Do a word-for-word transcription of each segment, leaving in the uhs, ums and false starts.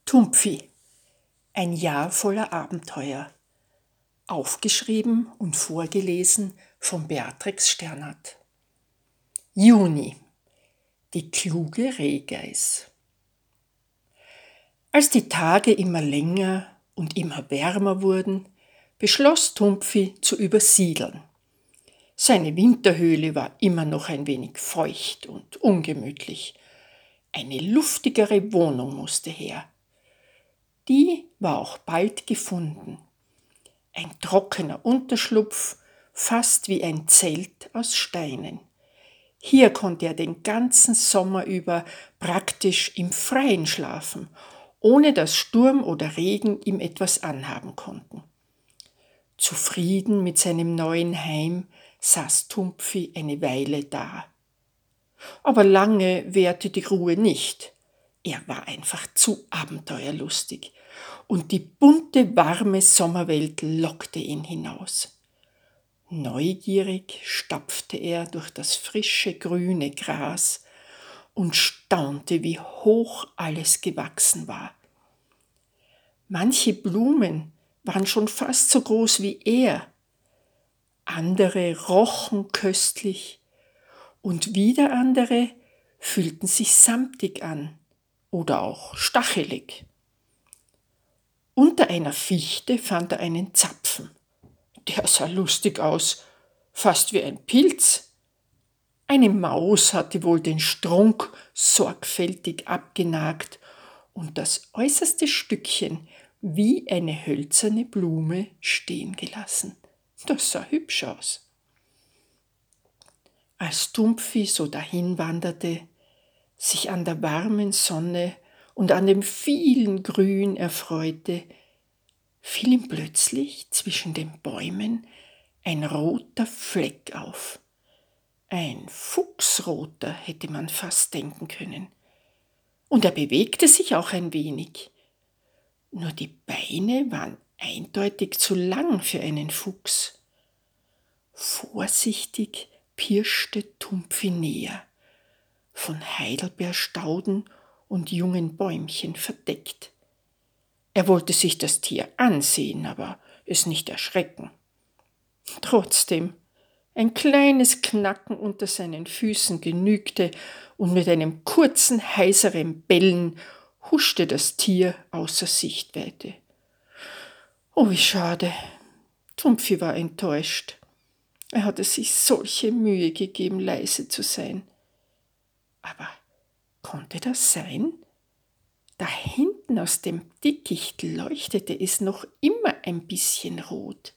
Tumpfi, ein Jahr voller Abenteuer. Aufgeschrieben und vorgelesen von Beatrix Sternert. Juni. Die kluge Rehgeiß. Als die Tage immer länger und immer wärmer wurden, beschloss Tumpfi zu übersiedeln. Seine Winterhöhle war immer noch ein wenig feucht und ungemütlich. Eine luftigere Wohnung musste her. Die war auch bald gefunden. Ein trockener Unterschlupf, fast wie ein Zelt aus Steinen. Hier konnte er den ganzen Sommer über praktisch im Freien schlafen, ohne dass Sturm oder Regen ihm etwas anhaben konnten. Zufrieden mit seinem neuen Heim saß Tumpfi eine Weile da. Aber lange währte die Ruhe nicht. Er war einfach zu abenteuerlustig und die bunte, warme Sommerwelt lockte ihn hinaus. Neugierig stapfte er durch das frische, grüne Gras und staunte, wie hoch alles gewachsen war. Manche Blumen waren schon fast so groß wie er, andere rochen köstlich und wieder andere fühlten sich samtig an oder auch stachelig. Unter einer Fichte fand er einen Zapfen. Der sah lustig aus, fast wie ein Pilz. Eine Maus hatte wohl den Strunk sorgfältig abgenagt und das äußerste Stückchen wie eine hölzerne Blume stehen gelassen. Das sah hübsch aus. Als Tumpfi so dahinwanderte, sich an der warmen Sonne und an dem vielen Grün erfreute, fiel ihm plötzlich zwischen den Bäumen ein roter Fleck auf. Ein fuchsroter, hätte man fast denken können. Und er bewegte sich auch ein wenig. Nur die Beine waren eindeutig zu lang für einen Fuchs. Vorsichtig pirschte Tumpfi näher, von Heidelbeerstauden und jungen Bäumchen verdeckt. Er wollte sich das Tier ansehen, aber es nicht erschrecken. Trotzdem, ein kleines Knacken unter seinen Füßen genügte und mit einem kurzen, heiseren Bellen huschte das Tier außer Sichtweite. Oh, wie schade. Tumpfi war enttäuscht. Er hatte sich solche Mühe gegeben, leise zu sein. Aber konnte das sein? Da hinten aus dem Dickicht leuchtete es noch immer ein bisschen rot.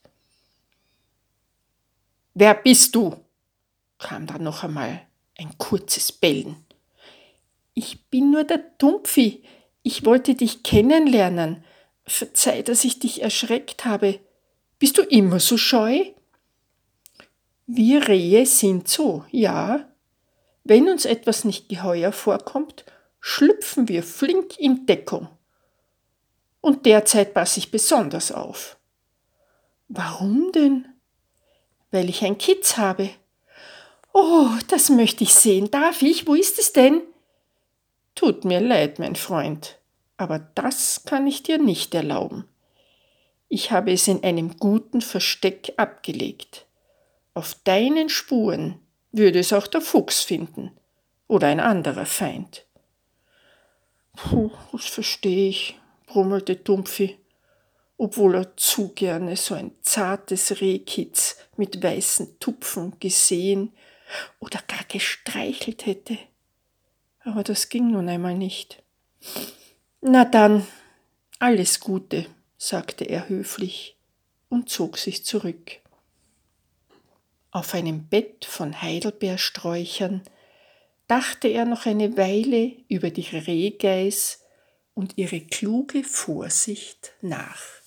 »Wer bist du?« kam da noch einmal ein kurzes Bellen. »Ich bin nur der Tumpfi. Ich wollte dich kennenlernen. Verzeih, dass ich dich erschreckt habe. Bist du immer so scheu?« »Wir Rehe sind so, ja. Wenn uns etwas nicht geheuer vorkommt, schlüpfen wir flink in Deckung. Und derzeit passe ich besonders auf.« »Warum denn?« »Weil ich ein Kitz habe.« »Oh, das möchte ich sehen. Darf ich? Wo ist es denn?« »Tut mir leid, mein Freund, aber das kann ich dir nicht erlauben. Ich habe es in einem guten Versteck abgelegt. Auf deinen Spuren würde es auch der Fuchs finden oder ein anderer Feind.« »Puh, das verstehe ich«, brummelte Tumpfi, obwohl er zu gerne so ein zartes Rehkitz mit weißen Tupfen gesehen oder gar gestreichelt hätte. Aber das ging nun einmal nicht. »Na dann, alles Gute«, sagte er höflich und zog sich zurück. Auf einem Bett von Heidelbeersträuchern dachte er noch eine Weile über die Rehgeiß und ihre kluge Vorsicht nach.